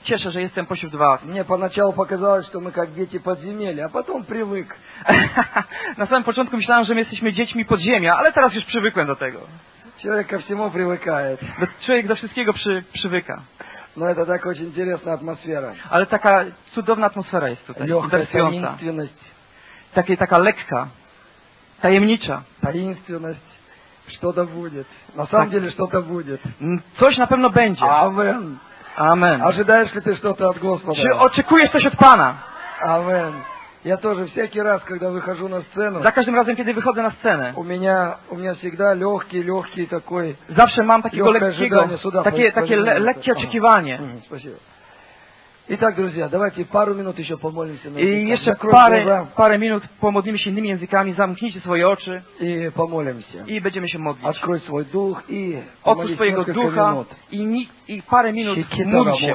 cieszę, że jestem pośród was. Мне поначалу показалось, что мы как дети подземелья, а потом привык. Na samym początku myślałem, że my jesteśmy dziećmi podziemia, ale teraz już przywykłem do tego. Человек ко всему привыкает. Człowiek do wszystkiego przywyka. Но это так очень интересная атмосфера. Ale taka cudowna atmosfera jest tutaj, Легкая interesująca. таинственность. Taka lekka, tajemnicza. Таинственность. Что-то будет. На самом деле что-то будет. Coś na pewno będzie. Амен. Amen. Ожидаешь ли ты что-то от Господа? Czy oczekujesz coś od Pana? Амен. Я тоже всякий раз, когда выхожу на сцену, Za każdym razem, kiedy wychodzę na scenę, у меня всегда легкий такой. zawsze mam takiego lekkiego, takie lekkie oczekiwanie. Спасибо. Итак, друзья, давайте пару минут еще помолимся. I jeszcze parę minut pomodlimy się innymi językami, zamknijcie swoje oczy и помолимся. i będziemy się modlić. Открой свой дух и Otwórz swojego ducha i parę minut módl się.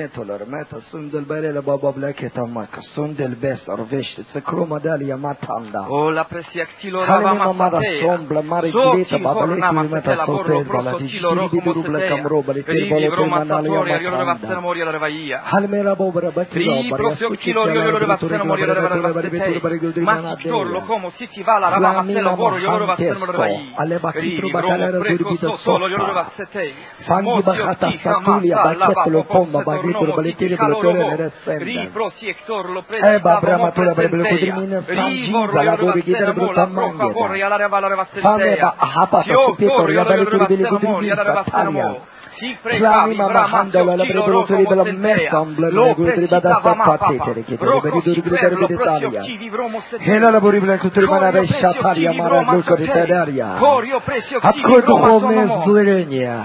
O la presia ktilo rava masatea, zoti horna masetela borlo proso tilo rohu mosetea, rivi vroma satoria yorova senamoria larvaia, rivi prosio ktilo yorova senamoria larvaia, mastor lo como siti vala rava maselo boro yorova senamoria, rivi vromo preco solo yorova setei, mosio tika masa lava popom setornomo siti halorovo, rivi prosiector lo presa vomo presenteia, rivi Открой духовное зрение.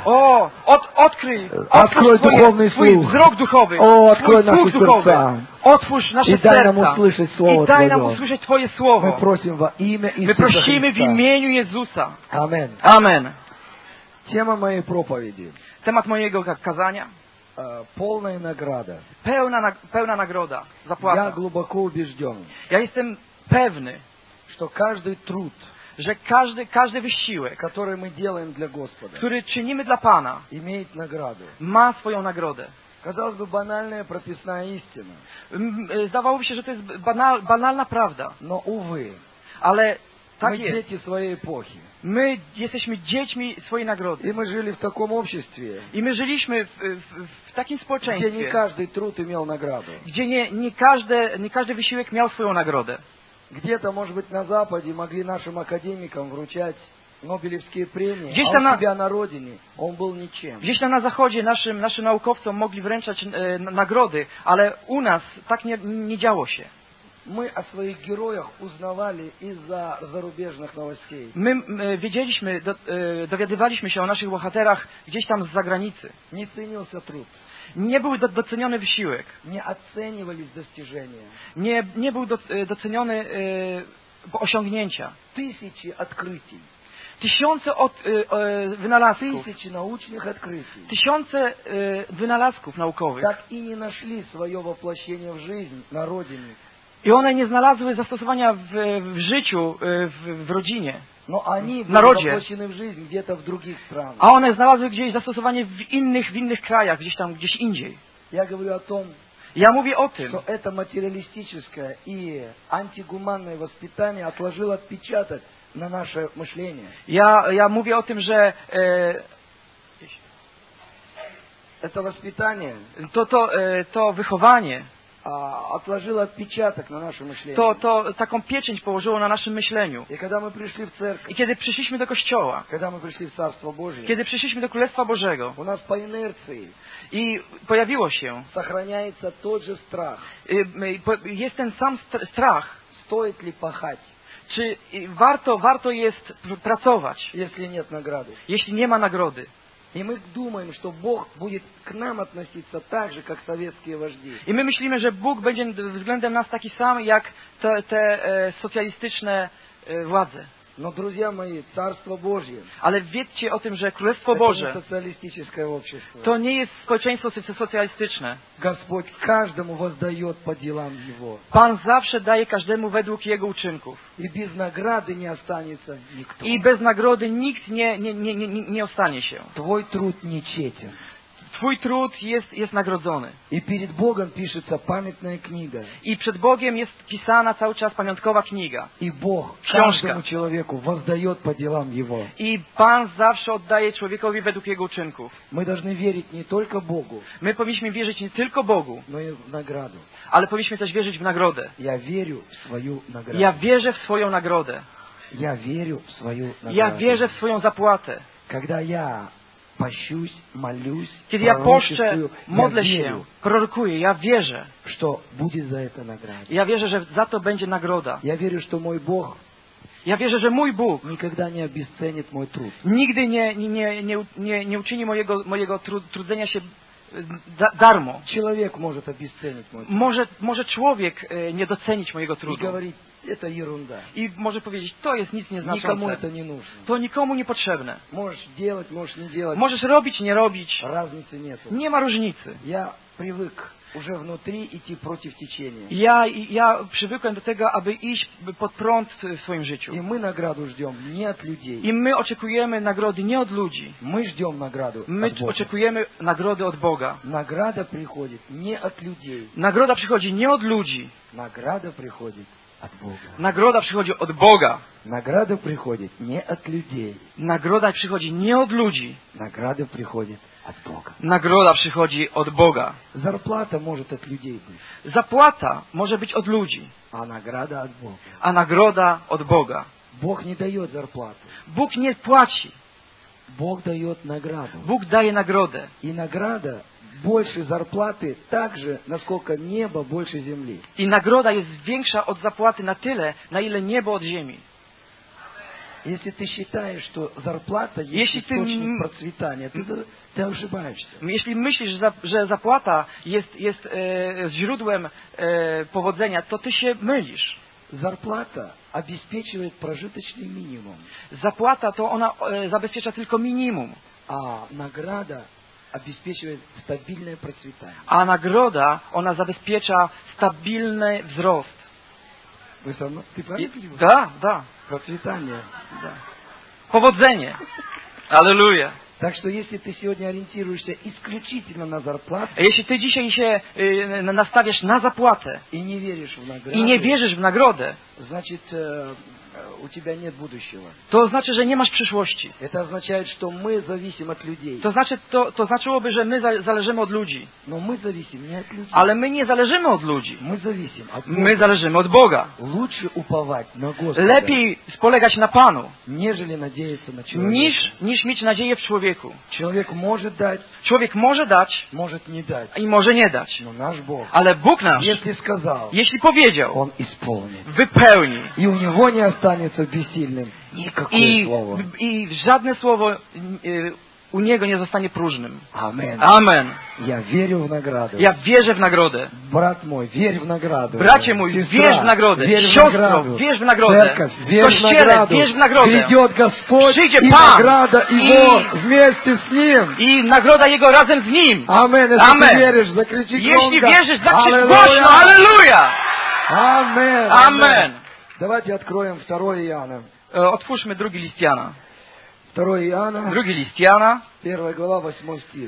Открой духовный слух. Открой наши сердца. Otwórz nasze serca i daj nam usłyszeć Twoje Słowo. My prosimy w imieniu Jezusa. Amen. Amen. Тема моей проповеди. Temat mojego kazania. Полная награда. Pełna nagroda, zapłata. Я глубоко убежден. Ja jestem pewny, что каждый труд, że każdy wysiłek, который мы делаем для Господа, który czynimy dla Pana, имеет награду. Ma swoją nagrodę. Казалось бы, банальная прописная истина. Zdawałoby się, że to jest banalna prawda. Но, увы, ale tak мы jest. дети своей эпохи. My jesteśmy dziećmi swojej nagrody. И мы жили в таком обществе. I my żyliśmy w takim społeczeństwie, gdzie nie każdy trud имел награду. Gdzie nie każdy wysiłek miał swoją nagrodę. Где-то, может быть, на Западе могли нашим академикам вручать Nobelowskie premie, gdzieś a u siebie na rodzinie on był niczym. Gdzieś tam na zachodzie naszym naukowcom mogli wręczać nagrody, ale u nas tak nie działo się. My o swoich herojach uznawali из-за зарубежных новостей. My wiedzieliśmy, dowiadywaliśmy się o naszych bohaterach gdzieś tam z zagranicy. Nie cenił się trud. Nie był doceniony wysiłek. Nie oceniali достижения. Nie był doceniony osiągnięcia. Tysiące odkryć. Tysiące wynalazków. Tysiące wynalazków naukowych. Tak i nie znaleźli swojego воплощения w życiu na rodzinie. I one nie znalazły zastosowania w życiu, w rodzinie. No, oni w narodzie. W życiu, gdzieś w drugich stronach. A one znalazły gdzieś zastosowanie w innych krajach, gdzieś indziej. Ja mówię o tym, że to materialistyczne i antygumанное воспитание отложило отпечаток на наше мышление. Ja mówię o tym, że это воспитание, to wychowanie отложило отпечаток на наше мышление. To taką pieczęć położyło na naszym myśleniu. И когда мы пришли в церковь, I kiedy przyszliśmy do Kościoła, когда мы пришли в Царство Божие, kiedy przyszliśmy do Królestwa Bożego, у нас по инерции i pojawiło się, сохраняется тот же страх. Jest ten sam strach. Стоит ли пахать? Czy warto jest pracować, jeśli nie ma nagrody? И мы думаем, что Бог будет к нам относиться так же, как советские вожди. I my myślimy, że Bóg będzie względem nas taki sam, jak te socjalistyczne władze. Но, друзья мои, Царство Божье. Ale wiedzcie o tym, że Królestwo Boże to nie jest społeczeństwo socjalistyczne. Господь каждому воздает по делам его. Pan zawsze daje każdemu według jego uczynków. И без награды не останется никто. I bez nagrody nikt nie ostanie się. Твой труд нечестен. Twój trud jest nagrodzony. И перед Богом пишется памятная книга. I przed Bogiem jest pisana cały czas pamiątkowa księga. И Бог Książka. каждому человеку воздает по делам его. I Pan zawsze oddaje człowiekowi według jego uczynków. Мы должны верить не только Богу, My powinniśmy wierzyć nie tylko Bogu, но и в награду. ale powinniśmy też wierzyć w nagrodę. Я верю в свою награду. Ja wierzę w swoją nagrodę. Я верю в свою награду. Ja wierzę w swoją zapłatę. Когда я пощусь, молюсь, Kiedy ja poszczę, пророчествую, modlę я się, верю, prorokuję, ja wierzę. что будет за это награда. Ja wierzę, że za to będzie nagroda. Я верю, что мой Бог Ja wierzę, że mój Bóg никогда не обесценит мой труд. nigdy nie uczyni mojego trudzenia się darmo. Человек может обесценить мой труд. Może człowiek nie docenić mojego И trudu. говорить, это ерунда. I może powiedzieć, to jest nic Никому nieznaczące. это не нужно. To nikomu niepotrzebne. Можешь делать, можешь не делать. Możesz robić, nie robić. Разницы нету. Nie ma różnicy. Я привык уже внутри идти против течения. Ja przywykłem do tego, aby iść pod prąd w swoim życiu. И мы награду ждем не от людей. I my oczekujemy nagrody nie od ludzi. Мы ждем награду My от Бога. oczekujemy nagrody od Boga. Награда приходит не от людей. Nagroda przychodzi nie od ludzi. Награда приходит от Бога. Nagroda przychodzi od Boga. Награда приходит не от людей. Nagroda przychodzi nie od ludzi. Награда приходит от Бога. Nagroda przychodzi od Boga. Зарплата может от людей быть, Zapłata może być od ludzi, а награда от Бога. a nagroda od Boga. Бог не дает зарплату. Bóg nie płaci. Бог дает награду. Bóg daje nagrodę. И награда больше зарплаты так же, насколько небо больше земли. I nagroda jest większa od zapłaty na tyle, na ile niebo od ziemi. Если ты считаешь, что зарплата есть Если ты источник процветания, ты ошибаешься. Jeśli myślisz, że zapłata jest źródłem powodzenia, to ty się mylisz. Зарплата обеспечивает прожиточный минимум, Zapłata to ona zabezpiecza tylko minimum, а награда обеспечивает стабильное процветание. a nagroda ona zabezpiecza stabilny wzrost. Вы со мной? Ты правильно понимаешь? Da. Процветание. Powodzenie. Alleluja. Так что если ты сегодня ориентируешься исключительно на зарплату Jeśli ty dzisiaj się nastawiasz na zapłatę и не веришь в награду, i nie wierzysz w nagrodę, значит, у тебя нет будущего. to znaczy, że nie masz przyszłości. Это означает, что мы зависим от людей. To znaczyłoby, że my zależymy od ludzi. Но мы зависим не от людей. Ale my nie zależymy od ludzi. Мы зависим от Бога. My zależymy od Boga. Лучше уповать на Господа, Lepiej spolegać na Panu, нежели надеяться на человека. niż mieć nadzieję w człowieku. Человек может дать, Człowiek może dać может не дать. i może nie dać. Но наш Бог, Ale Bóg nasz, если сказал, jeśli powiedział, Он исполнит. wypełni. И у Него не останется бессильным никакое слово. I żadne słowo u Niego nie zostanie próżnym. Amen. Amen. Я верю в награду. Ja wierzę w nagrodę. Брат мой, верь в награду. Bracie mój, Сестра, wierz w nagrodę. верь в Siostro, награду. wierz w nagrodę. Церковь, верь в Kościele, награду. wierz w nagrodę. Придет Господь, Przyjdzie и Pan. награда Его вместе с Ним. I nagroda Jego razem z Nim. Амен. Если Amen. ты веришь, закричи Jeśli громко. wierzysz, zakrzycz Аллилуйя. głośno. Alleluja. Amen. Amen. Давайте откроем 2 Иоанна. Otwórzmy drugi list Jana. 2 Иоанна, Drugi list Jana, 1 глава, 8 стих.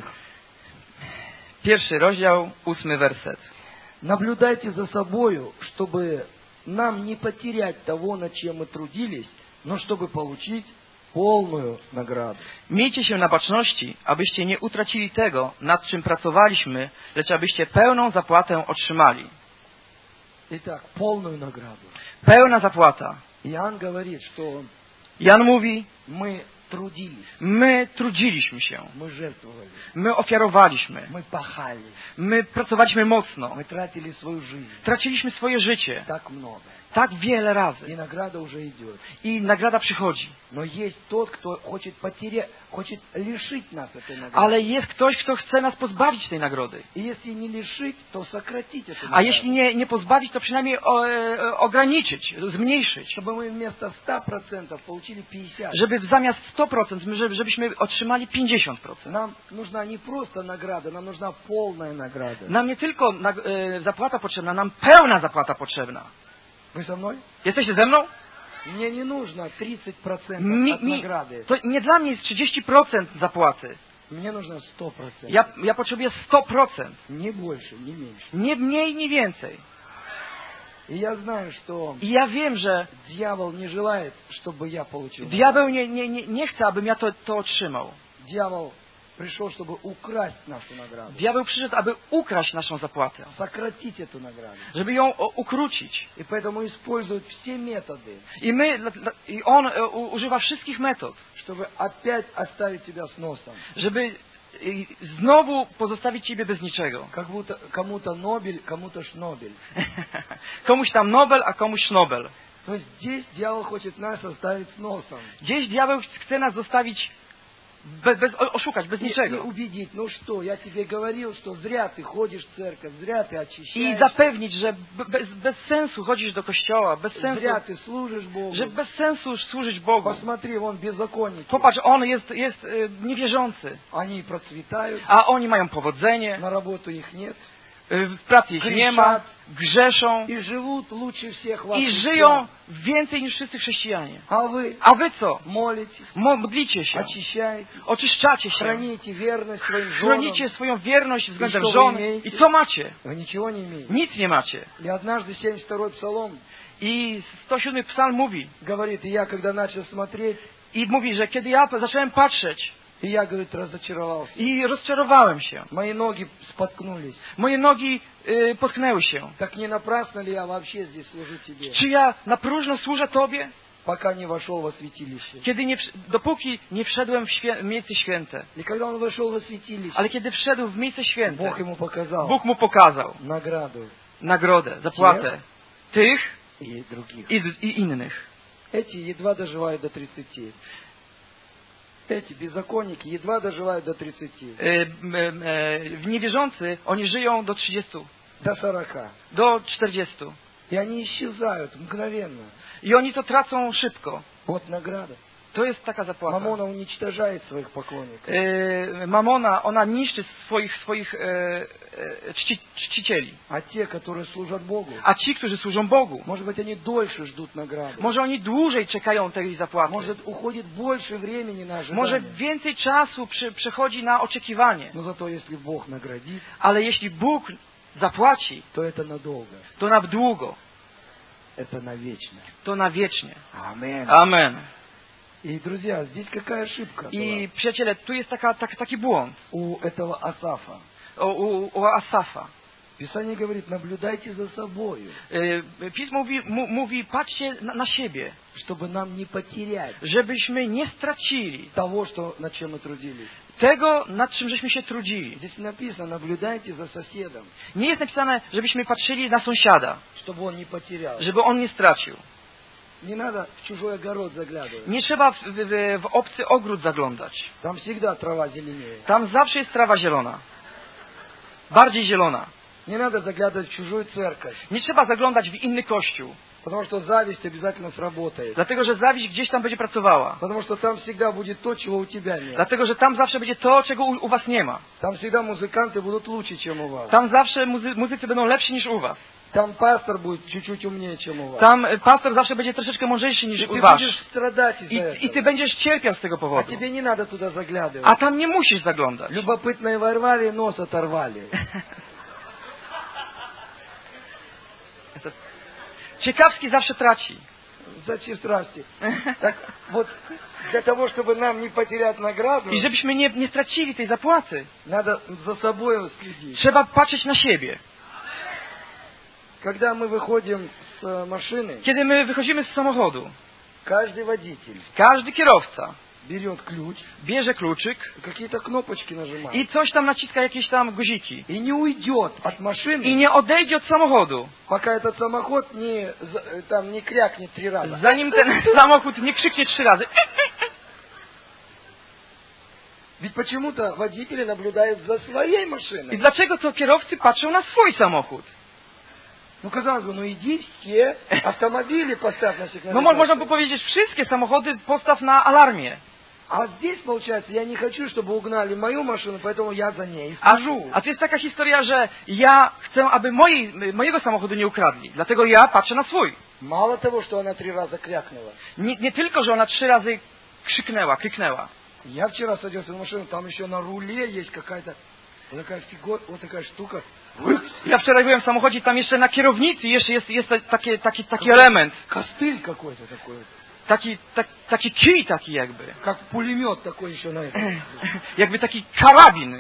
1 rozdział, 8 werset. Наблюдайте за собою, чтобы нам не потерять того, над чем мы трудились, но чтобы получить полную награду. Miejcie się na baczności, abyście nie utracili tego, nad czym pracowaliśmy, lecz abyście pełną zapłatę otrzymali. Итак, полную награду. Pełna zapłata. Иоанн говорит, что Jan mówi, мы трудились, my trudziliśmy się, мы жертвовали, my ofiarowaliśmy, мы пахали, my pracowaliśmy mocno, мы тратили свою жизнь traciliśmy swoje życie так много. tak wiele razy И награда уже идет. i nagroda przychodzi. Но есть тот, кто хочет лишить нас этой награды. Ale jest ktoś, kto chce nas pozbawić tej nagrody. И если не лишить, то сократить эту A награду. jeśli nie pozbawić, to przynajmniej ograniczyć, zmniejszyć. Чтобы мы вместо 100% получили 50%. Żeby zamiast 100%, żebyśmy otrzymali 50%. Нам нужна не просто награда, нам нужна полная награда. Nam nie tylko zapłata potrzebna, nam pełna zapłata potrzebna. Вы со мной? Jesteście ze mną? Мне не нужно 30% от награды. To nie dla mnie jest 30% zapłaty. Мне нужно 100%. Ja potrzebuję 100%. Не больше, не меньше. Nie mniej, nie więcej. И я знаю, что I ja wiem, że дьявол не желает, чтобы я получил. diabeł nie chce, abym ja to otrzymał. Дьявол пришел, чтобы украсть нашу награду. Diabeł przyszedł, aby ukraść naszą zapłatę. Сократить эту награду. Żeby ją ukrócić. И поэтому использует все методы. I on używa wszystkich metod. Чтобы опять оставить тебя с носом. Żeby znowu pozostawić ciebie bez niczego. Как будто кому-то Нобель, кому-то Шнобель. Komuś tam Nobel, a komuś Schnobel. То есть здесь дьявол хочет нас оставить с носом. Gdzieś diabeł chce nas zostawić oszukać, bez И niczego. убедить, ну что, я тебе говорил, что зря ты ходишь в церковь, зря ты I очищаешься. zapewnić, że bez sensu chodzisz do kościoła, bez sensu, Зря ты служишь Богу. że bez sensu służyć Bogu. Посмотри, вон беззаконники. Popatrz, on jest niewierzący, Они процветают, a oni mają powodzenie, на работу их нет. w pracy ich nie ma, grzeszą И живут лучше всех вас. i żyją więcej niż wszyscy chrześcijanie. А вы co? молитесь, Modlicie się, очищаете, oczyszczacie się, храните верность своим женам. chronicie swoją wierność względem I co żon. wy miejecie? I co macie? Вы ничего не имеете. Nic nie macie. И однажды 72-й псалом I 107 psalm mówi, говорит, и я когда начал смотреть, że kiedy ja zacząłem patrzeć и я, говорит, разочаровался. i rozczarowałem się, Мои ноги споткнулись. moje nogi potknęły się. Так не напрасно ли я вообще здесь служу тебе, Czy ja na próżno służę Tobie? пока не вошел во святилище? Dopóki nie wszedłem w miejsce święte. И когда он вошел во святилище, Ale kiedy wszedł w miejsce święte, Бог ему показал Bóg mu pokazał награду nagrodę, zapłatę tych и других. i innych. Эти едва доживают до 30. Эти беззаконники едва доживают до 30. Niewierzący, oni żyją do 30, До 40. do 40. И они исчезают мгновенно. I oni to tracą szybko. Вот награда. To jest taka zapłata. Мамона уничтожает своих поклонников. Mamona, ona niszczy swoich czcicieli. А те, которые служат Богу, A ci, którzy służą Bogu, может быть, они дольше ждут награды. może oni dłużej czekają tej zapłaty. Может, uходит больше времени на Może ожидание. więcej czasu przechodzi na oczekiwanie. Но зато если Бог наградит, Ale jeśli Bóg zapłaci, то это надолго. to na długo, Это навечно. to na wiecznie. Аминь. Amen. И, друзья, здесь какая ошибка I была przyjaciele, tu jest taki błąd у этого Асафа. u Asafa. Писание говорит, наблюдайте за собою, Pismo mówi patrzcie na siebie, чтобы нам не потерять żebyśmy nie stracili того, что, над чем мы трудились. tego, nad czym żeśmy się trudzili. Здесь написано, наблюдайте за соседом, Nie jest napisane, żebyśmy patrzyli na sąsiada, чтобы он не потерял. żeby on nie stracił. Не надо в чужой огород заглядывать. Nie trzeba w obcy ogród zaglądać. Там всегда трава зеленее. Tam zawsze jest trawa zielona. Bardziej zielona. Не надо заглядывать в чужую церковь, Nie trzeba zaglądać w inny kościół. потому что зависть обязательно сработает. Dlatego, że zawiść gdzieś tam będzie pracowała. Потому что там всегда будет то, чего у тебя нет. Dlatego, że tam zawsze będzie to, czego u was nie ma. Там всегда музыканты будут лучше, чем у вас. Tam zawsze muzycy będą lepsi niż u was. Там пастор будет чуть-чуть умнее, чем у вас. Tam pastor zawsze będzie troszeczkę mądrzejszy И niż ты wasz. будешь страдать из-за I ty этого. będziesz cierpiał z tego А powodu. тебе не надо туда заглядывать. A tam nie musisz zaglądać. Любопытные ворвали, нос оторвали. Ciekawski zawsze traci. Зачем страсти? Так вот, для того, чтобы нам не потерять награду, I żebyśmy nie stracili tej zapłaty, надо за собой следить. trzeba patrzeć na siebie. Когда мы выходим с машины, Kiedy my wychodzimy z samochodu, каждый водитель każdy kierowca берет ключ, bierze kluczyk и какие-то кнопочки нажимает. i coś tam naciska, jakieś tam guziki. И не уйдет от I машины, nie odejdzie od samochodu, пока этот самоход там не крякнет 3 раза. zanim ten samochód nie krzyknie 3 razy. Ведь почему-то водители наблюдают за своей I машиной. dlaczego to kierowcy patrzą na swój samochód? Ну, казалось бы, ну иди все автомобили поставь на No сигнализацию. można by powiedzieć, wszystkie samochody postaw na alarmie. А здесь, получается, я не хочу, чтобы угнали мою машину, поэтому я за ней A слежу. to jest taka historia, że ja chcę, aby mojego samochodu nie ukradli. Dlatego ja patrzę na swój. Мало того, что она 3 раза крякнула, Nie tylko, że ona 3 razy krzyknęła. Я вчера садился в машину, там еще на руле есть какая-то такая фигура, вот такая штука. Ja wczoraj byłem w samochodzie, tam jeszcze na kierownicy jeszcze jest taki element. Костыль какой-то такой. Taki kij taki jakby. Как пулемет такой еще на этом. Jakby taki karabin.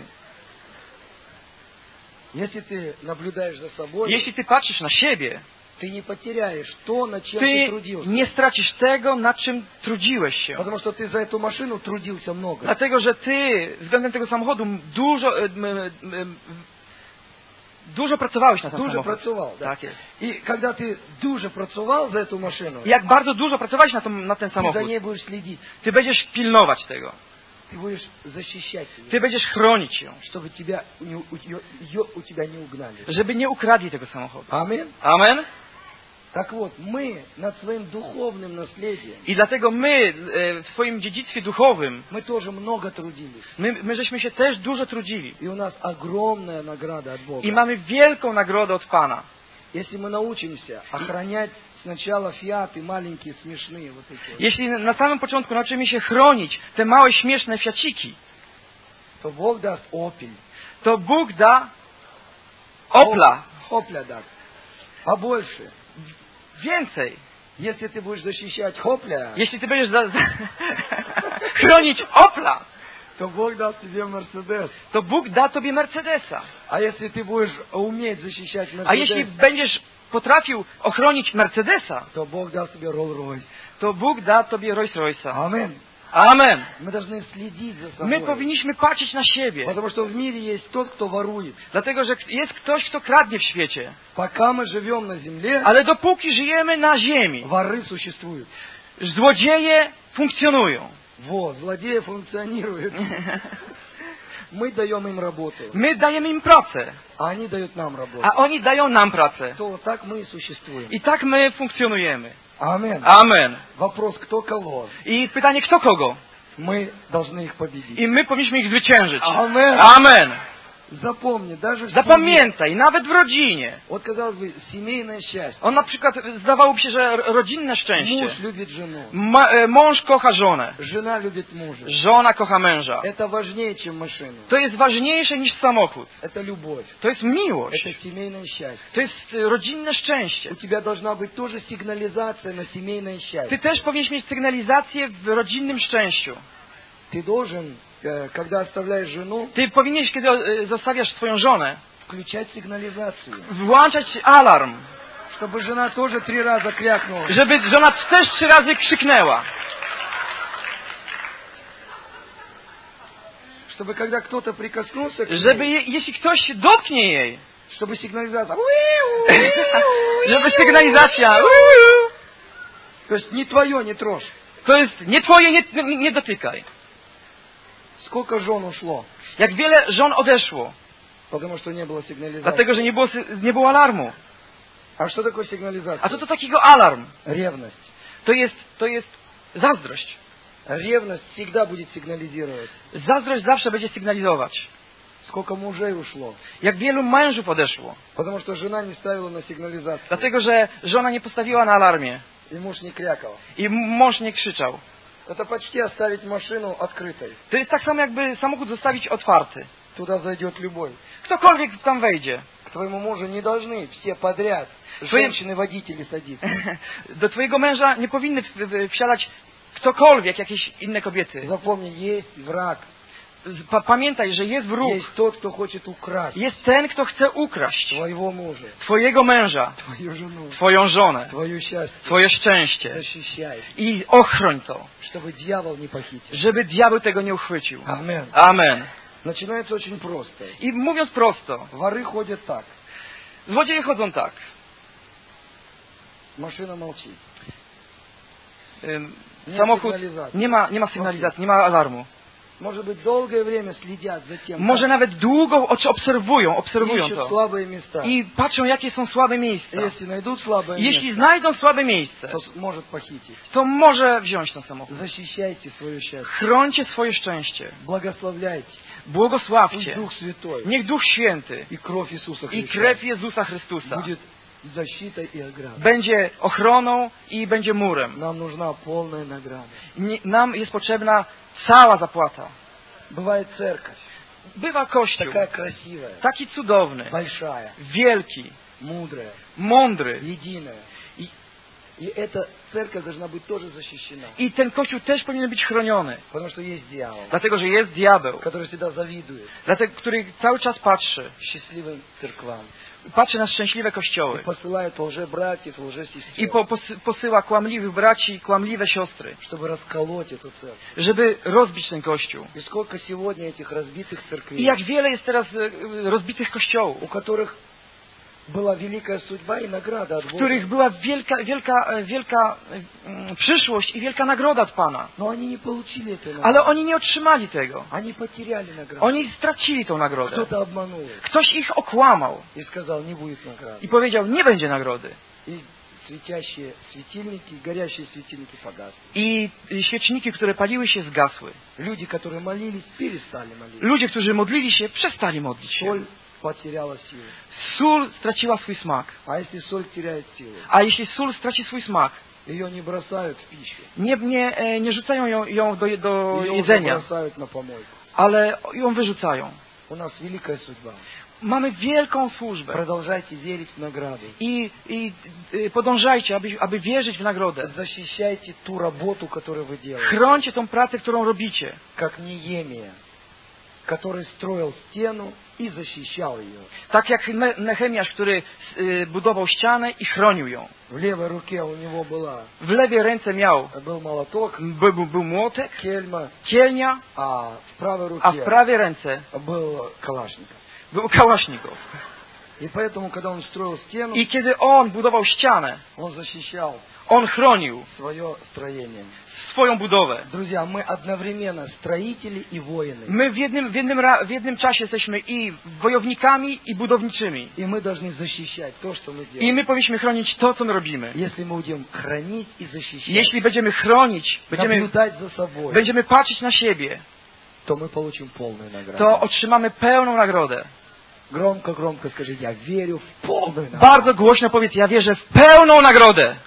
Если ты наблюдаешь за собой, Jeśli ty patrzysz na siebie, ты не потеряешь то, над чем ty ты трудился. nie stracisz tego, nad czym trudziłeś się. Потому что ты за эту машину трудился много. Dlatego, że ty względem tego samochodu dużo pracowałeś na tym Дуже samochodzie. працювал, да. Tak jest. И когда ты дуже працювал за эту машину, Jak bardzo dużo pracowałeś na ten ты samochód, за ней будешь следить, ty będziesz pilnować tego. ты будешь защищать ее, Ty będziesz chronić ją, чтобы тебя ее у тебя не угнали. żeby nie ukradli tego samochodu. Аминь. Amen? Так вот, мы над своим духовным наследием, I dlatego my w swoim dziedzictwie duchowym, мы тоже много трудились. my żeśmy się też dużo trudzili. И у нас огромная награда от Бога. I mamy wielką nagrodę od Pana. Если мы научимся охранять сначала фиаты маленькие, смешные вот эти вот, Jeśli na samym początku nauczymy się chronić te małe, śmieszne fiaciki, то Бог даст опель. to Bóg da Opla. Опля даст. А больше, Więcej. если ты будешь защищать Хопля, Jeśli ty będziesz chronić Opla, то Бог даст тебе Мерседес. to Bóg da tobie Mercedesa. А если ты будешь уметь защищать A jeśli Мерседес, będziesz potrafił ochronić Mercedesa, то Бог даст тебе Ролл-Ройс. to Bóg da tobie Rolls-Royce'a. Аминь. Amen. Мы должны следить за My собой. powinniśmy patrzeć na siebie. Потому что в mире есть тот, кто ворует. Dlatego, że jest ktoś, kto kradnie w świecie. Пока мы живем на земле, Ale dopóki żyjemy na ziemi, воры существуют. złodzieje funkcjonują. Вот, злодеи функционируют. Мы даем им работу, My dajemy im pracę, а они дают нам работу. a oni dają nam pracę. То так мы и существуем. I tak my funkcjonujemy. Аминь. Amen. Вопрос, кто кого? I pytanie, kto kogo? Мы должны их победить. I my powinniśmy ich zwyciężyć. Amen. Amen. Запомни, даже в семье. Zapamiętaj, nawet w rodzinie. Вот, казалось бы, семейное счастье. On na przykład, zdawałoby się, że rodzinne szczęście. Муж любит жену. Mąż kocha żonę. Жена любит мужа. Żona kocha męża. Это важнее, чем машина. To jest ważniejsze niż samochód. Это любовь. To jest miłość. Это семейное счастье. To jest rodzinne szczęście. У тебя должна быть тоже сигнализация на семейное Ty счастье. też powinieneś mieć sygnalizację w rodzinnym szczęściu. Ты должен, когда оставляешь жену, Ty powinieneś, kiedy zostawiasz swoją żonę, включать сигнализацию. włączać alarm, Чтобы жена тоже 3 раза крякнула. żeby żona też 3 razy krzyknęła. Чтобы когда кто-то прикоснулся к Żeby ней, jeśli ktoś się dotknie jej, чтобы сигнализация. żeby sygnalizacja, То есть не твое, не трожь. to jest nie twoje, nie dotykaj. Сколько жен ушло? Jak wiele żon odeszło, Потому что nie było сигнализации. dlatego że nie było alarmu. А что такое сигнализация? A co to takiego alarm? Ревность. To jest zazdrość. Ревность всегда будет сигнализировать. Zazdrość zawsze będzie sygnalizować. Сколько мужей ушло? Jak wielu mężów odeszło. Потому что жена не ставила на сигнализацию. Dlatego, że żona nie postawiła na alarmie И муж не крякал. i mąż nie krzyczał. Это почти оставить машину открытой. To jest tak samo, jakby samochód zostawić otwarty. Туда зайдет любой. Ktokolwiek tam wejdzie. К твоему мужу не должны все подряд Твоим- женщины-водители садиться. Do twojego męża nie powinny wsiadać ktokolwiek, jakieś inne kobiety. Запомни, есть враг. Pamiętaj, że jest wróg. Есть тот, кто хочет украсть Jest ten, kto chce ukraść твоего мужа, twojego męża, твою жену, twoją żonę, твое счастье. twoje szczęście. Защищай, I ochroń to, чтобы дьявол не похитил. żeby diabeł tego nie uchwycił. Амен. Amen. Начинается очень просто. I mówiąc prosto, Воры ходят так. złodzieje chodzą tak. Машина молчит. Samochód sygnalizacji. nie ma sygnalizacji, nie ma alarmu. Может быть, долгое время следят за тем, Może nawet długo obserwują ищут to. слабые места. I patrzą, jakie są słabe miejsca. Если найдут слабое Jeśli место, znajdą słabe miejsce, то может похитить. to może wziąć ten samochód. Защищайте свое счастье. Chrońcie swoje szczęście. Благословляйте. Пусть Błogosławcie. Дух Святой Niech Duch Święty и кровь Иисуса i Христа krew Jezusa Chrystusa будет защитой и оградой. będzie ochroną i będzie murem. Нам нужна полная награда. Nam jest potrzebna Cała zapłata. Bывает церковь. Bywa Kościół. Такая красивая. Taki cudowny. Большая. Wielki. Mądrая. Mądry. Единая. И эта церковь должна быть тоже защищена. I ten Kościół też powinien być chroniony. Потому что есть дьявол. Dlatego, że jest diabeł. Который всегда завидует. Dlatego, który cały czas patrzy. Счастливым церквам. Patrzy na szczęśliwe kościoły. И посылает лжебратьев, лжесестер. I posyła kłamliwych braci, kłamliwe siostry. Чтобы расколоть эту церковь. Żeby rozbić ten Kościół. И skолько сегодня этих разбитых церквей. I jak wiele jest teraz rozbitych kościołów. У которых была великая судьба и награда от Бога. W których była wielka przyszłość i wielka nagroda od Pana. Но они не получили этой награды. Ale oni nie otrzymali tego. Они потеряли награду. Oni stracili tą nagrodę. Кто-то обманул их. Ktoś ich okłamał И сказал, не будет награды. i powiedział, nie będzie nagrody. И светящие светильники, горящие светильники погасли. I świeczniki, które paliły się, zgasły. Люди, которые молились, перестали молиться. Ludzie, którzy modlili się, przestali modlić się. Соль потеряла силу. Sól straciła swój smak. А если соль теряет силу, A jeśli sól straci swój smak, ее не бросают в пищу. nie rzucają ją do Ее уже jedzenia, бросают на помойку. ale ją wyrzucają. У нас великая судьба. Mamy wielką służbę. Продолжайте верить в награды. I podążajcie, aby wierzyć w nagrodę. Защищайте ту работу, которую вы делаете. Chrońcie tą pracę, którą robicie. Как Неемия, который строил стену и защищал ее. Tak jak Nehemiasz, który budował ścianę i chronił ją. В левой руке у него W lewej ręce był молоток, był młotek, кельма, kielnia, а в правой руке a w prawej ręce был калашников. był kałasznikow. И поэтому, когда он строил стену, I kiedy on budował ścianę, он защищал on chronił свое строение. swoją budowę. Друзья, мы одновременно строители и воины. My w jednym czasie jesteśmy i wojownikami, i budowniczymi. И мы должны защищать то, что мы I делаем. my powinniśmy chronić to, co my robimy. Если мы будем хранить и защищать, Jeśli będziemy chronić, наблюдать за собой, będziemy patrzeć na siebie, то мы получим полную награду. to otrzymamy pełną nagrodę. Громко скажи, я верю в полную награду. Bardzo głośno powiedz, ja wierzę w pełną nagrodę.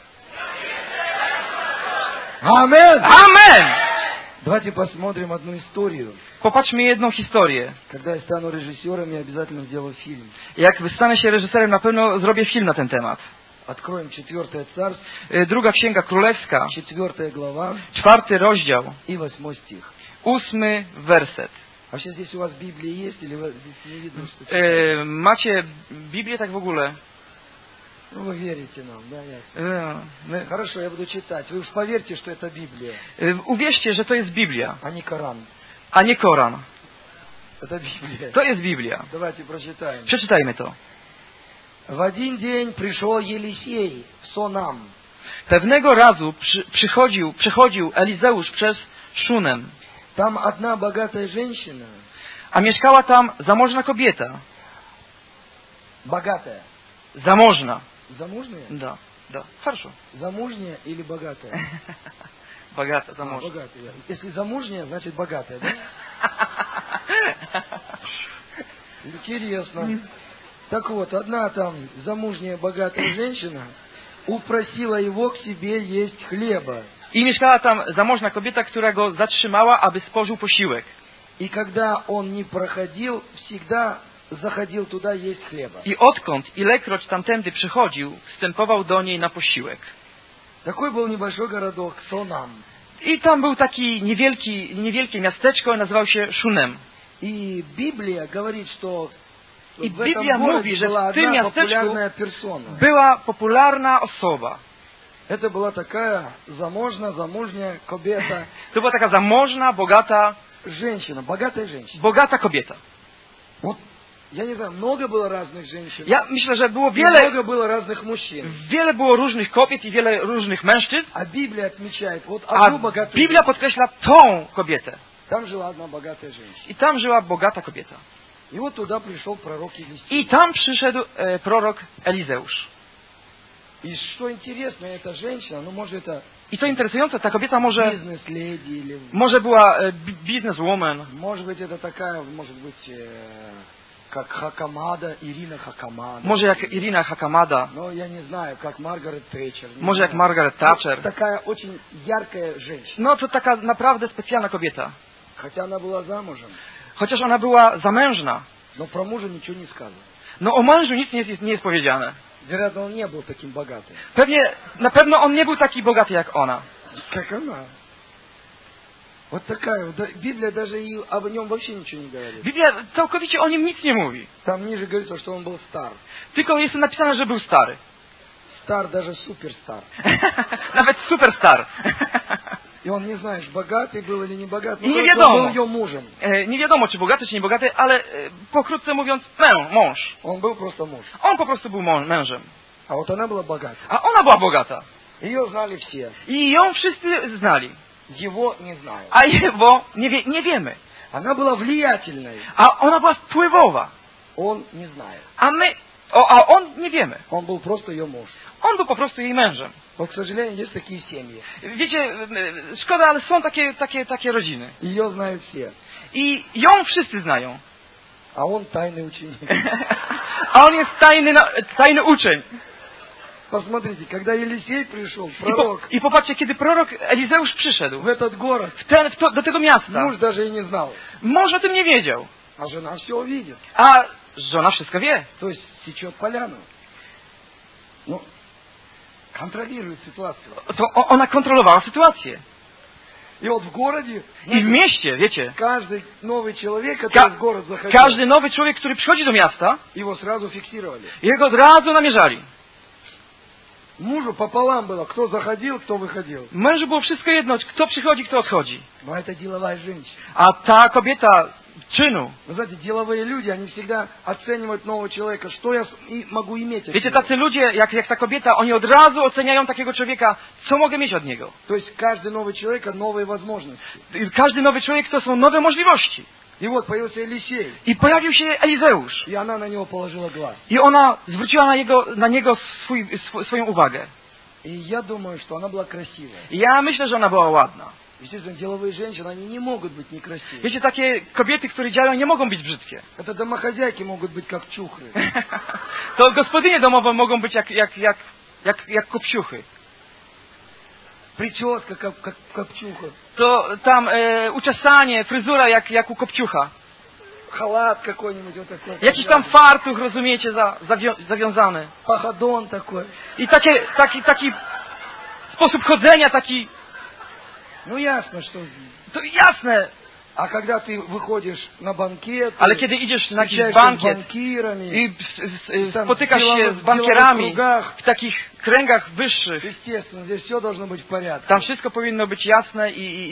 Amen! Amen! Давайте посмотрим одну историю. Popatrzmy jedną historię. Когда я стану режиссером, я обязательно сделаю фильм. Jak wystanę się reżyserem, na pewno zrobię film na ten temat. Откроем 4 царств, Druga Księga Królewska, 4 глава 4 rozdział, и 8 стих. 8 werset. Вообще здесь у вас Библия есть, или вы здесь не видно, что читаете? Macie Biblię tak w ogóle? Ну, вы верите нам, да, ясно. Хорошо, я буду читать. Вы уж поверьте, что это Библия, Uwierzcie, że to jest Biblia, а не Коран. a nie Koran. Это Библия. To jest Biblia. Давайте прочитаем. Przeczytajmy to. В один день пришел Елисей в Сонам. Pewnego razu przechodził Elizeusz przez Szunem, Там одна богатая женщина. a mieszkała tam zamożna kobieta. Богатая. Zamożna. Замужняя? Da. Хорошо. Замужняя или богатая? Bogata, zamożna. Богатая. Если замужняя, значит богатая, да? Интересно. Так вот, одна там замужняя богатая женщина упросила его к себе есть хлеба. I mieszkała tam zamożna kobieta, która go zatrzymała, aby spożył posiłek. И когда он не проходил, всегда zachodził туда jeść chleba. I odkąd, ilekroć tamtędy przychodził, wstępował do niej na posiłek. Такой был небольшой городок Сонам. I tam był taki niewielkie miasteczko, nazywał się Szunem. И Библия говорит, что I в этом Biblia mówi, городе że была w tym одна miasteczku популярная персона. była popularna osoba. Это была такая замужняя кобета. To była taka zamożna, bogata богатая женщина. Bogata kobieta. Вот, я не знаю, много было разных женщин. Ja myślę, że było много было разных мужчин. wiele było różnych kobiet i wiele różnych mężczyzn. А Библия отмечает вот A одну богатую Biblia podkreśla tą kobietę. Там жила одна богатая женщина. I tam żyła bogata kobieta. И вот туда пришел пророк Елисей. I tam przyszedł prorok Elizeusz. И что интересно, эта женщина, ну может это I co interesujące, ta kobieta бизнес-леди или może była bizneswoman, может быть это такая, может быть Как Хакамада, Ирина Хакамада. Może jak Irina Hakamada. Но я не знаю, как Маргарет Тэтчер. Może jak Margaret Thatcher. Такая очень яркая женщина. No to taka naprawdę specjalna kobieta. Хотя она была замужем. Chociaż ona była zamężna. Но про мужа ничего не сказано. No o mężu nic nie jest powiedziane. Вероятно, он не был таким богатым. Na pewno on nie był taki bogaty jak ona. Как она. Вот такая вот. Библия даже и об нем вообще ничего не говорит. Biblia całkowicie o nim nic nie mówi. Там ниже говорится, что он был стар. Tylko jest napisane, że był stary. Стар, даже суперстар. Nawet superstar. И он, не знаешь, богатый был или не богатый. I nie wiadomo. Он был ее мужем. Nie wiadomo, czy bogaty, czy nie bogaty, ale pokrótce mówiąc, mąż. Он был просто муж. On po prostu był mężem. А вот она была богата. A ona była bogata. Ее знали все. I ją wszyscy znali. Его не знают. A jego nie wiemy. Она была влиятельной. A ona była wpływowa. Он не знает. A on nie wiemy. Он был просто ее муж. On był po prostu jej mężem. Вот, к сожалению, есть такие семьи. Wiecie, szkoda, ale są takie rodziny. Ее знают все. I ją wszyscy znają. А он тайный ученик. A on jest tajny uczeń. Посмотрите, когда Елисей пришел, пророк, I popatrzcie, kiedy prorok Elizeusz przyszedł в этот город, do tego miasta, муж даже и не знал. mąż o tym nie wiedział. А жена все видит. A żona wszystko wie. То есть сечет поляну. Ну, контролирует ситуацию. To ona kontrolowała sytuację. И вот в городе, I w mieście, wiecie, каждый новый человек, который в город заходил, każdy nowy człowiek, który przychodzi do miasta, его сразу фиксировали. jego od razu namierzali. Мужу пополам было, кто заходил, кто выходил. Mężu było wszystko jedno, kto przychodzi, kto odchodzi. Но это деловая женщина. A ta kobieta czynu. Вы знаете, деловые люди, они всегда оценивают нового человека, что я могу иметь от Wiecie, него. tacy ludzie, jak ta kobieta, oni od razu oceniają takiego człowieka, co mogę mieć od niego. То есть каждый новый человек — новые возможности. Każdy nowy człowiek to są nowe możliwości. И вот появился Елисей. I pojawił się Elizeusz. И она на него положила глаз. I ona zwróciła na niego swoją uwagę. И я думаю, что она была красивая. I ja myślę, że ona była ładna. Естественно, деловые женщины, они не могут быть некрасивыми. Wiecie, takie kobiety, które działają, nie mogą być brzydkie. Это домохозяйки могут быть как чухры. To gospodynie domowe mogą być jak kopciuchy. Прическа как копчуха. To tam uczesanie, fryzura jak u kopciucha. Халат какой-нибудь вот такой. Jakiś tam fartuch, rozumiecie, zawiązany. Паходон такой. I taki sposób chodzenia, taki... Ну ясно, что... To jasne. А когда ты выходишь на банкет, Ale kiedy idziesz na jakiś bankiet i spotykasz się z bankierami w takich kręgach wyższych, естественно, здесь все должно быть в порядке. tam wszystko powinno być jasne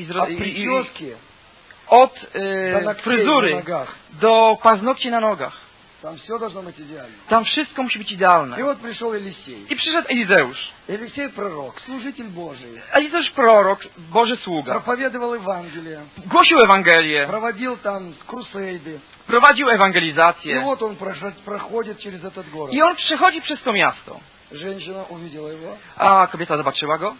od до fryzury на ногах. do paznokci na nogach. Там все должно быть идеально. Tam wszystko musi być idealne. И вот пришел Елисей. I przyszedł Elizeusz. Елисей пророк, служитель Божий. Elizeusz prorok, Boży sługa. Проповедовал Евангелие. Głosił Ewangelię. Проводил там крусейды. Prowadził И ewangelizację. вот он проходит через этот город. I on przechodzi przez to miasto. Женщина увидела его. A kobieta zobaczyła go.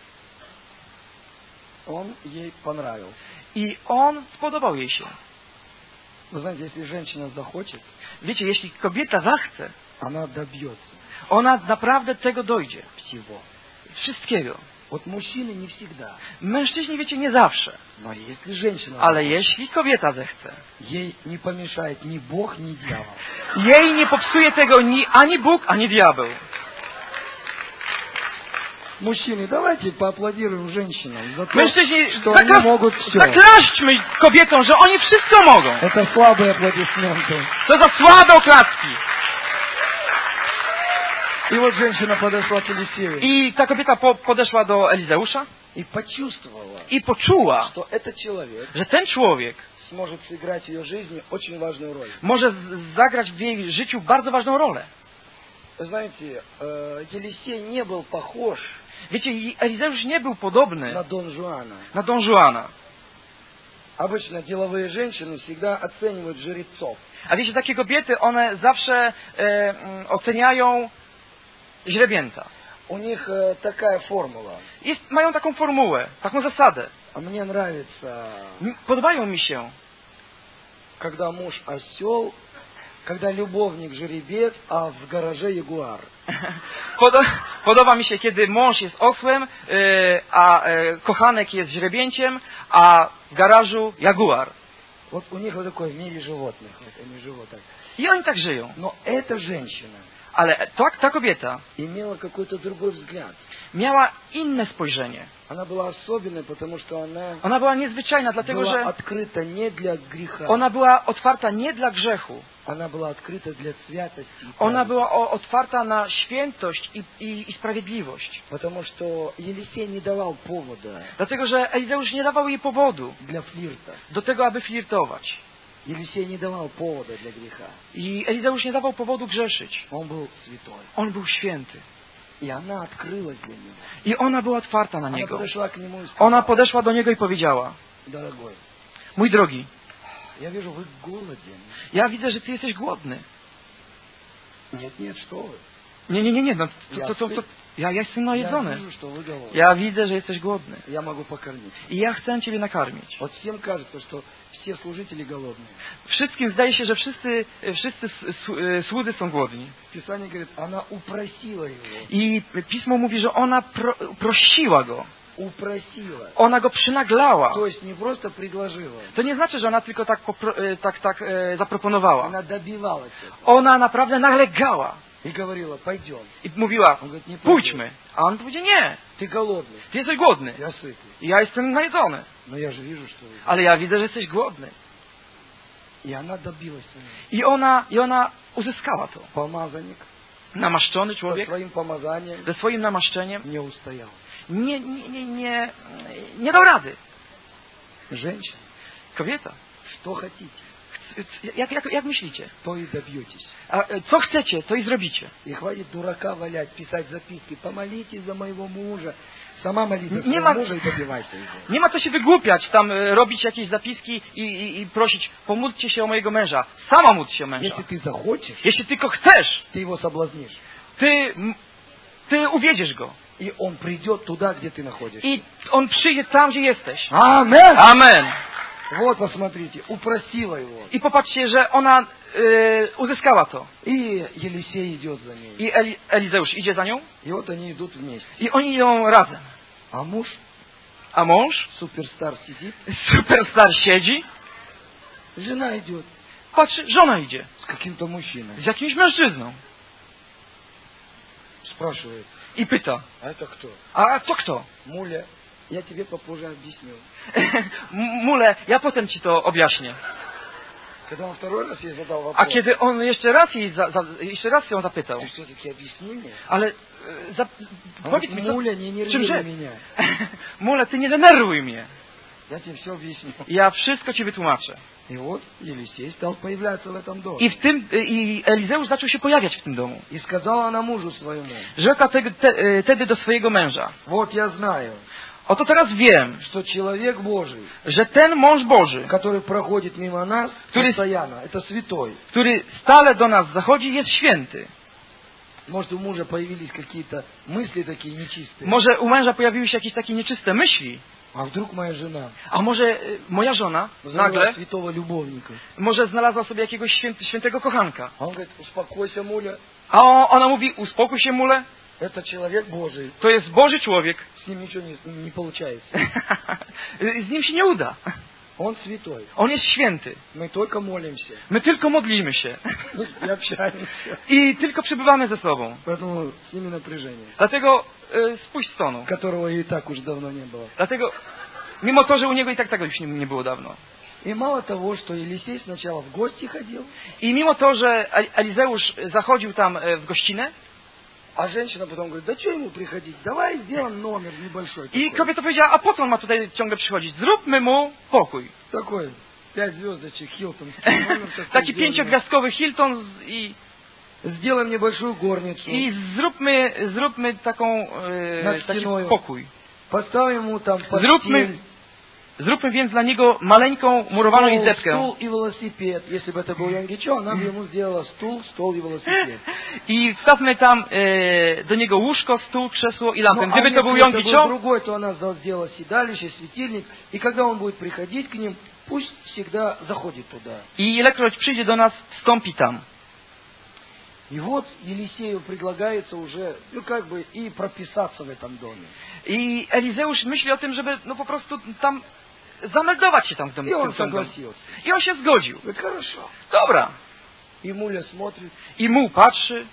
Он ей понравился. I on spodobał jej się. Вы знаете, если женщина захочет, Wiecie, jeśli kobieta zachce, она добьется ona naprawdę tego dojdzie. всего. Wszystkiego. Вот mужчины не всегда. Mężczyźni, wiecie, nie zawsze. Но если женщина Ale захочет, jeśli kobieta zechce, ей не помешает ни Бог, ни дьявол. jej nie popsuje tego ani Bóg, ani diabeł. Мужчины, давайте поаплодируем женщинам за то, Mężczyźni, что они могут все. zaklaszczmy kobietom, że oni wszystko mogą. Это слабые аплодисменты. To za słabe oklaski. И вот женщина подошла к Елисею I ta kobieta podeszła do Elizeusza и почувствовала, i poczuła, что этот человек że ten człowiek сможет сыграть в ее жизни очень важную роль. może zagrać w jej życiu bardzo ważną rolę. Вы знаете, Елисей не был похож Wiecie, Elizeusz nie był podobny на Дон Жуана. na Don Juana. Обычно деловые женщины всегда оценивают жрецов. A wiecie, takie kobiety, one zawsze oceniają źrebięta. У них такая формула. Mają taką formułę, taką zasadę. А мне нравится, Podobają mi się, когда муж осел, Когда любовник жеребец, а в гараже ягуар. Podoba mi się, kiedy mąż jest osłem, a kochanek jest źrebięciem, a w garażu jaguar. Вот у них вот такое в мире животных. Вот они живут так. I oni tak żyją. Но эта женщина Ale ta kobieta имела какой-то другой взгляд. miała inne spojrzenie. Она была особенной, потому что Ona była niezwyczajna, dlatego была że открыта не для греха. ona była otwarta nie dla grzechu. Она была открыта для святости. Ona była otwarta na świętość i sprawiedliwość. Потому что Елисей не давал повода. Dlatego że Elizeusz nie dawał jej powodu для флирта. do tego, aby flirtować. Елисей не давал повода для греха. I Elizeusz nie dawał powodu grzeszyć. Он был святой. On był święty. И она открылась для него. I ona była otwarta na Она niego. подошла к нему и сказала: Ona podeszła do niego i powiedziała: Дорогой, mój drogi, я вижу, вы голоден. ja widzę, że ty jesteś głodny. Нет, нет, что вы. Nie, no, ja jestem Я najedzony. вижу, что вы голодны. Ja widzę, że jesteś głodny. Я могу покормить. I ja chcę ciebie nakarmić. Вот всем кажется, что все служители голодные. Wszystkim zdaje się, że wszyscy słudzy są głodni. Писание говорит, она упросила его. I Pismo mówi, że ona prosiła go. Упросила. Ona go przynaglała. То есть не просто предложила. To nie znaczy, że ona tylko tak zaproponowała. Она добивалась этого. Ona naprawdę nalegała. И говорила: пойдем. I mówiła: Он говорит: не pójdźmy. A on powiedział: nie, Ты голодный. ty jesteś głodny. Я сытый. I ja jestem najedzony. Но я же вижу, что вы. Ale ja widzę, że jesteś głodny. И она добилась этого. I ona uzyskała to. Помазанник Namaszczony со człowiek своим помазанием ze swoim namaszczeniem не устоял. nie dał rady. Женщина, Kobieta. что хотите, Jak myślicie? то и добьетесь. A co chcecie, to i zrobicie. И хватит дурака валять, писать записки. Помолитесь за моего мужа. Сама молись за Nie своего ma- мужа и добивайся его. Nie ma co się wygłupiać, tam robić jakieś zapiski i prosić: pomódlcie się o mojego męża. Sama módl się o męża. Если ты захочешь, Jeśli tylko chcesz, ты его соблазнишь. ty uwiedziesz go. И он придет туда, где ты находишься. I on przyjdzie tam, gdzie jesteś. Амен! Amen. Вот, посмотрите, упросила его. I popatrzcie, że ona uzyskała to. И Елисей идет за ней. I Elizeusz idzie za nią. И вот они идут вместе. I oni idą razem. А муж, A mąż, суперстар, сидит. superstar, siedzi. Жена идет Patrzy, żona idzie. с каким-то мужчиной. Z jakimś mężczyzną. Спрашивает: I pyta: а это кто? a to kto? Муля, я тебе попозже объясню. Mule, ja potem ci to objaśnię. Когда он второй раз ей задал вопрос: A kiedy on jeszcze raz ją zapytał: ты все-таки объясни мне. ale powiedz mi, Муля, не czym нервируй rzecz? меня. Mule, ty nie denerwuj mnie. Я тебе все объясню. Ja wszystko ci wytłumaczę. И вот Елисей стал появляться в этом доме. I Elizeusz zaczął się pojawiać w tym domu. И сказала она мужу своему: Rzekła wtedy do swojego męża: вот я знаю, oto teraz wiem, что человек Божий, że ten mąż Boży, который проходит мимо нас постоянно, это святой. który stale do nas zachodzi, jest święty. Может, у мужа появились какие-то мысли такие нечистые. Może u męża pojawiły się jakieś takie nieczyste myśli. А вдруг моя жена A może moja żona завела nagle святого любовника? może znalazła sobie jakiegoś świętego kochanka. А он говорит: успокойся, Муля, A ona mówi: uspokój się, Mule, это человек Божий, to jest Boży człowiek. с ним ничего не получается. Z nim się nie uda. Он святой. On jest święty. Мы только молимся My tylko modlimy się. и общаемся. I tylko przebywamy ze sobą. Поэтому с ними напряжение, Dlatego spójrz z tonu. которого и так уже давно не было. Dlatego, mimo to, że u niego i tak tego już nie było dawno. И мало того, что Елисей сначала в гости ходил, I mimo to, że Elizeusz zachodził tam w gościnę, а женщина потом говорит: да что ему приходить, давай сделаем номер небольшой. i Такой, kobieta powiedziała: a po co on ma tutaj ciągle przychodzić? Zróbmy mu pokój. такой 5 звездочек, Хилтон. Taki 5-gwiazdkowy Hilton Сделаем небольшую горницу. i zróbmy taki pokój. Поставим ему там постель. Zróbmy więc dla niego maleńką, murowaną izebkę. Стул и велосипед. Если бы это был Янгичо, она бы ему сделала стул и велосипед. I wstawmy tam do niego łóżko, stół, krzesło i lampę. Gdyby to był Янгичо, другой, то она сделала седалище, светильник. И когда он будет приходить к ним, пусть всегда заходит туда. I ilekroć przyjdzie do nas, wstąpi tam. И вот Елисею предлагается уже, и прописаться в этом doме. I Elizeusz myśli o tym, żeby po prostu tam zameldować się tam w domu. И он согласился. I on się zgodził. Говорит, хорошо. Dobra. И Муля смотрит. I mu patrzy.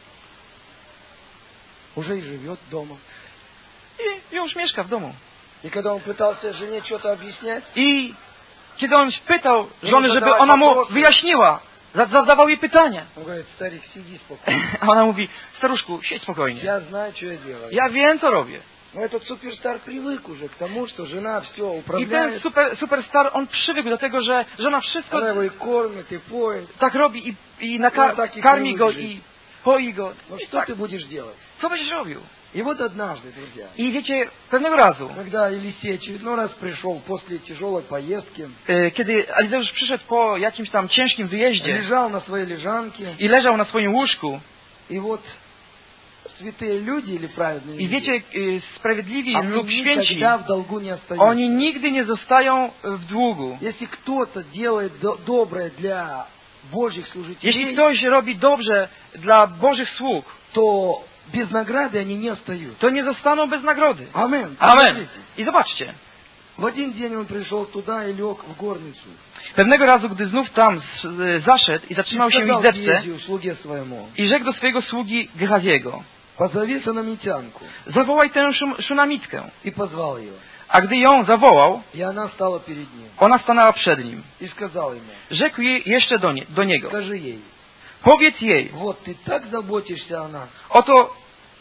Уже и живет дома. I już mieszka w domu. И когда он пытался жене что-то объяснять. I kiedy on pytał żony, żeby ona mu wyjaśniła, zadawał jej pytania. Он говорит, старик, сиди спокойно. A ona mówi, staruszku, siedź spokojnie. Я знаю, что я делаю. Ja wiem, co robię. Но этот суперстар привык уже к тому, что жена все I управляет. ten superstar, on przywykł do tego, że żona wszystko Она его и кормит, и поет. tak robi i karmi go i poi go. Ну что ты будешь делать? Co będziesz robił? И вот однажды, друзья, I wiecie, pewnego razu, когда Елисей очередной раз пришел после тяжелой поездки, kiedy Elizeusz przyszedł po jakimś tam ciężkim wyjeździe лежал на своей лежанке, i leżał na swoim łóżku, и вот святые люди или праведные i люди, wiecie, sprawiedliwi они lub święci, никогда в долгу не остаются. oni nigdy nie zostają w długu. Если кто-то делает доброе для Божьих служителей, Jeśli ktoś robi dobrze dla Bożych sług, то без награды они не остаются. to nie zostaną bez nagrody. Amen. Amen. I zobaczcie. В один день он пришел туда и лег в горницу. Pewnego razu, gdy znów tam zaszedł i zatrzymał się w сказал izdebce Гезию, слуге своему, i rzekł do swojego sługi Gehaziego: позови санамитянку. zawołaj tę szunamitkę. И позвал ее. A gdy ją zawołał, И она стала перед ним. ona stanęła przed nim. И сказал ему, Rzekł jej jeszcze do niego: скажи ей, powiedz jej, вот ты так заботишься о нас. oto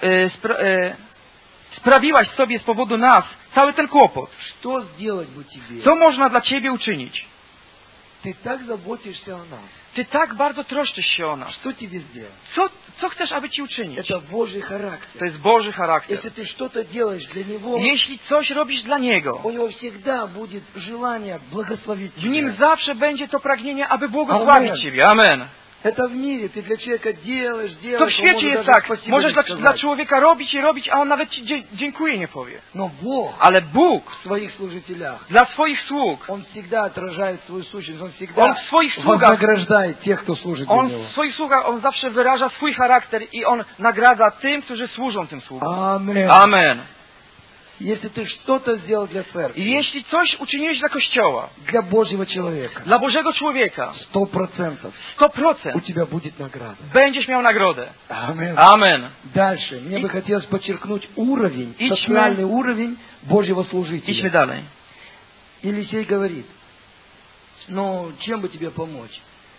sprawiłaś sobie z powodu nas cały ten kłopot. Что сделать бы тебе? Co można dla ciebie uczynić? Ты так заботишься о нас. Ty tak bardzo troszczysz się o nas. Что тебе сделать? Co chcesz, aby ci uczynić? Это Божий характер. To jest Boży charakter. Если ты что-то делаешь для Него, Jeśli coś robisz dla Niego, у Него всегда будет желание благословить w Nim тебя. zawsze będzie to pragnienie, aby błogosławić Amen. Ciebie. Amen. Это в мире. Ты для человека делаешь, To w świecie jest tak. Możesz сказать. dla człowieka robić i robić, a on nawet Ci dziękuję nie powie. Но Бог Ale Bóg в своих служителях, dla swoich sług, Он всегда отражает свою сущность. Он On всегда w swoich sługach, вознаграждает тех, кто служит для Него. On zawsze wyraża swój charakter i On nagradza tym, którzy służą tym sługom. Amen. Amen. Если ты что-то сделал для церкви, I jeśli coś uczyniłeś dla Kościoła, для Божьего человека, dla Bożego człowieka, 100% 100% у тебя будет награда. będziesz miał nagrodę. Amen. Amen. Дальше. Мне бы хотелось подчеркнуть уровень, Идźmy. социальный уровень Божьего служителя. Idźmy dalej. Елисей говорит, ну, чем бы тебе помочь?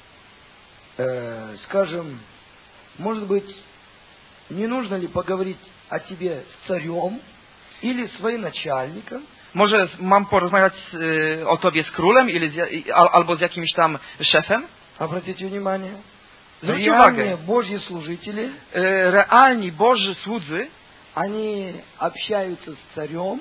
Скажем, может быть, не нужно ли поговорить о тебе с царем или с военачальником? Może mam porozmawiać o tobie z królem albo z jakimś tam szefem? Обратите внимание. Zwróćcie Реальные uwagę. Божьи служители, Realni Boży słudzy, они общаются с царем,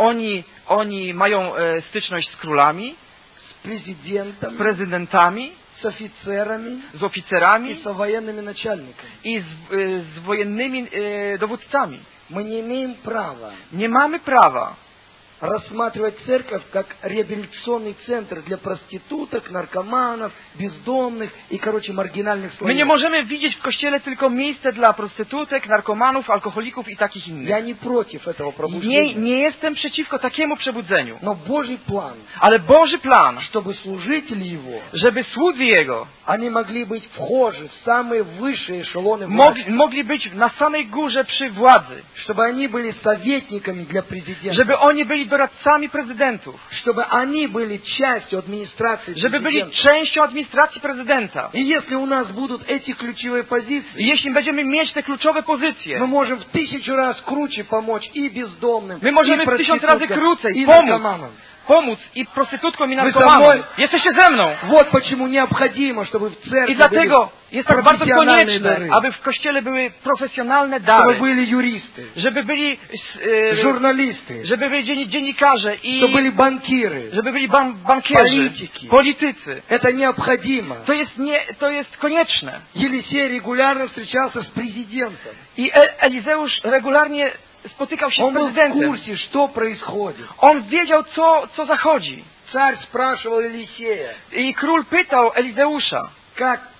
oni mają styczność z królami, с президентом, z prezydentami, с офицерами z oficerami и со военными начальниками. i z wojennymi dowódcami. Мы не имеем права Nie mamy prawa рассматривать церковь как реабилитационный центр для проституток, наркоманов, бездомных и, маргинальных My nie слоев. możemy widzieć w Kościele tylko miejsce dla prostytutek, narkomanów, alkoholików i takich innych. Я не против этого пробуждения. Nie jestem przeciwko takiemu przebudzeniu. Но Божий план, Ale Boży plan, чтобы служители Его, żeby słudzy Jego они могли быть вхожи в самые высшие эшелоны власти, mogli być na samej górze przy władzy, чтобы они были советниками для президента, żeby oni byli doradcami prezydentów, чтобы они были частью администрации żeby byli президента. częścią administracji prezydenta. И если у нас будут эти ключевые I позиции, jeśli będziemy mieć te kluczowe pozycje, мы можем в 1000 раз круче помочь и бездомным, my możemy и w 1000 razy проституткам, krócej и pomóc наркоманам. i prostytutkom i Wy narkomanom. za mną? Jesteście ze mną. Вот почему необходимо, чтобы в церкви I dlatego jest tak bardzo профессиональные konieczne, дары, aby w Kościele były profesjonalne чтобы dary, были юристы, żeby byli журналисты, żeby byli dziennikarze i чтобы были банкиры. żeby byli bankierzy, Polityki. politycy. Это необходимо. To jest konieczne. Елисей регулярно встречался с президентом. I Elizeusz regularnie spotykał się z Он был в prezydentem. курсе, что происходит. On wiedział, co zachodzi. Царь спрашивал Елисея, I król pytał Elizeusza, как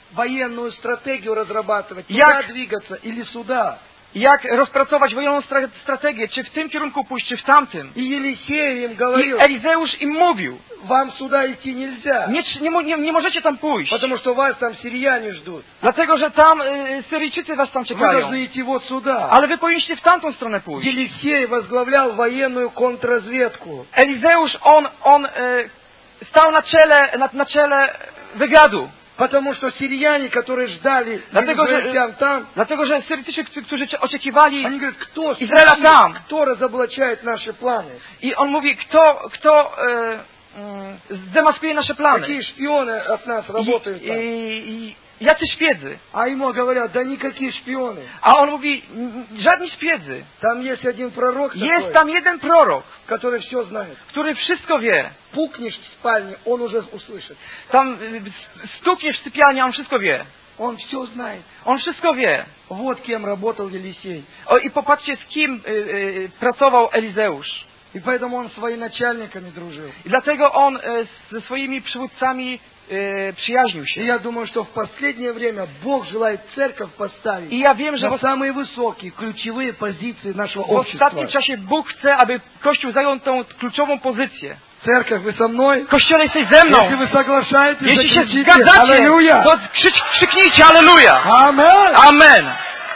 военную стратегию разрабатывать, куда двигаться или сюда. Jak rozpracować wojenną strategię, czy w tym kierunku pójść, czy w tamtym. И Елисей им говорил, I Elizeusz im mówił, вам сюда идти нельзя, nie możecie tam pójść, потому что вас там сирияне ждут. dlatego że tam Syryjczycy was tam Вы czekają. должны идти вот сюда. Ale wy powinniście w tamtą stronę pójść. Елисей возглавлял военную контрразведку. Elizeusz, on stał na czele wywiadu. Потому что сирияне, которые ждали израильтян там, dlatego, że Syryjczycy, którzy oczekiwali они говорят, кто Izraela tam. Кто разоблачает наши планы? I on mówi, kto zdemaskuje nasze plany. Какие шпионы от нас работают там? I jacy szpiedzy. А ему говорят, да никакие шпионы. A on mówi, żadni szpiedzy. Там есть один пророк Jest такой, tam jeden prorok, который все знает. który wszystko wie. Пукнешь в спальне, он уже услышит. Tam stukniesz w sypialni, a on wszystko wie. Он все знает. On wszystko wie. Вот кем работал Елисей. O, i popatrzcie, z kim pracował Elizeusz. И поэтому он с военачальниками дружил. I dlatego on ze swoimi przywódcami przyjaźnił И się. я думаю, что в последнее время Бог желает церковь поставить I ja wiem, że на самые высокие, ключевые позиции нашего w ostatnim общества. czasie Bóg chce, aby Kościół zajął tą kluczową pozycję. Церковь, вы со мной? Kościele, jesteś ze mną. Если вы соглашаетесь, Jeśli się закричите zgadzacie, «Аллилуйя!» to krzyknijcie Alleluja. Amen. Amen.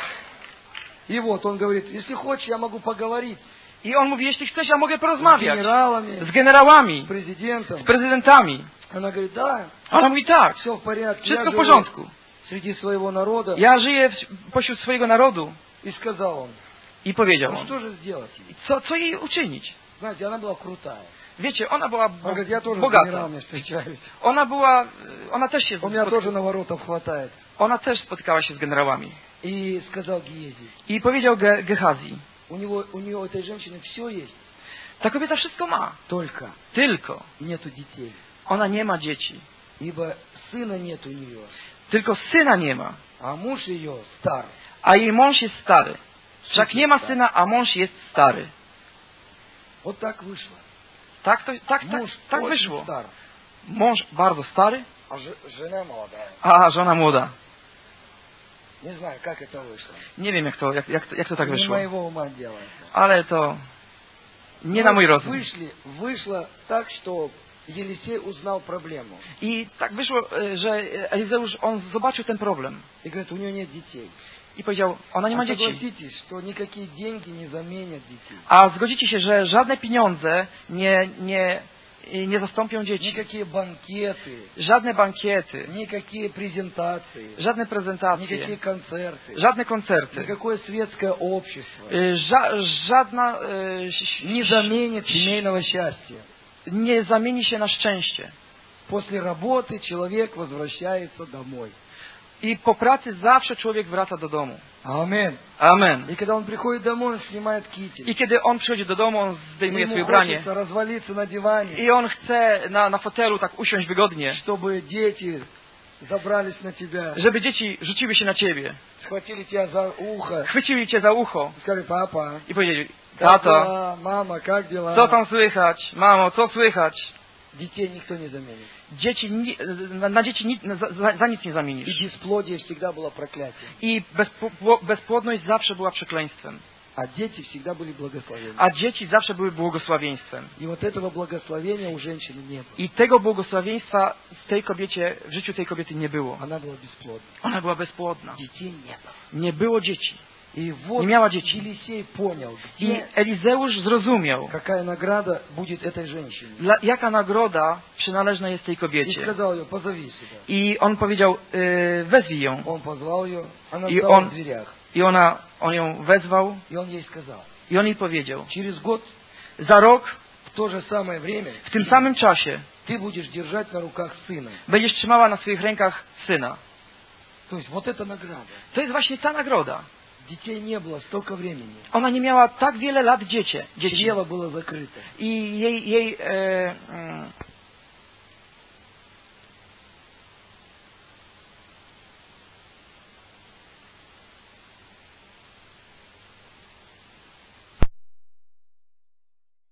И вот он говорит, если хочешь, я могу поговорить I on mówi, jeśli chcesz, ja mogę с porozmawiać генералами, z generałami, с президентом. z prezydentami. Она говорит, да, Ona mówi tak, все в порядке. wszystko Я w живу porządku. среди своего народа. Ja żyję pośród swojego narodu. И сказал он, I powiedział ну on, что же сделать ей? co jej uczynić? Знаете, она была крутая. Wiecie, ona była Он говорит, я тоже с bogata. генералами встречаюсь. Ona też się У меня тоже наворотов хватает. Ona też spotykała się z generałami. И сказал Гиези, I powiedział Gehazi, у нее у этой женщины все есть, ta kobieta wszystko ma, только tylko нету детей. ona nie ma dzieci. Ибо сына нет у нее, Tylko syna nie ma, а муж ее стар. a jej mąż jest stary. Wszak nie ma syna, a mąż jest stary. Вот так вышло. Tak Муж wyszło. стар, Mąż bardzo stary, а жена молодая. a żona młoda. Не знаю, как это вышло. Nie wiem, jak to tak Не wyszło. моего ума дело. Ale to nie na mój rozum. Вышло так, что Елисей узнал проблему. I tak wyszło, że Elizeusz, on zobaczył ten problem. И говорит, у нее нет детей. I powiedział, ona nie ma А dzieci. согласитесь, что никакие деньги не заменят детей. A zgodzicie się, że żadne pieniądze nie zastąpią dzieci. Никакие банкеты, Żadne bankiety, никакие презентации, żadne prezentacje, никакие концерты, żadne koncerty, никакое светское общество żadna не заменит семейного счастья. nie zamieni się na szczęście. После работы человек возвращается домой. I po pracy zawsze człowiek wraca do domu. Amen. Amen. И когда он приходит домой, он снимает китель. I kiedy on przychodzi do domu, on zdejmuje swoje Ему ubranie. хочется развалиться на диване, I on chce na fotelu tak usiąść wygodnie, чтобы дети забрались на тебя, żeby dzieci rzuciły się na ciebie, схватили тебя за ухо, chwyciły cię za ucho сказали, папа, i powiedzieli, как tato, дела? Мама, как дела? co tam słychać? Mamo, co słychać? Детей никто не заменит. Na dzieci za nic nie И zamienisz. бесплодие всегда было проклятием. I bezpłodność zawsze była przekleństwem. А дети всегда были благословенны. A dzieci zawsze były błogosławieństwem. И вот этого благословения у женщины не было. I tego błogosławieństwa w życiu tej kobiety nie było. Она была бесплодна. Ona była bezpłodna. Детей не было. Nie było dzieci. И вот Nie miała dzieci. Елисей понял, I где, Elizeusz zrozumiał, какая награда будет этой женщине. jaka nagroda przynależna jest tej И kobiecie. сказал ее, позови сюда. I on powiedział, wezwij ją. Он позвал ее, она И стала он- в дверях. I on ją wezwał И он ей сказал, i on jej powiedział, через год, za rok, в то же самое время, w tym samym czasie ты будешь держать на руках сына. będziesz trzymała na swoich rękach syna. То есть вот эта награда. To jest właśnie ta nagroda. Детей не было столько времени. Ona nie miała tak wiele lat dzieci. Чрево было закрыто. I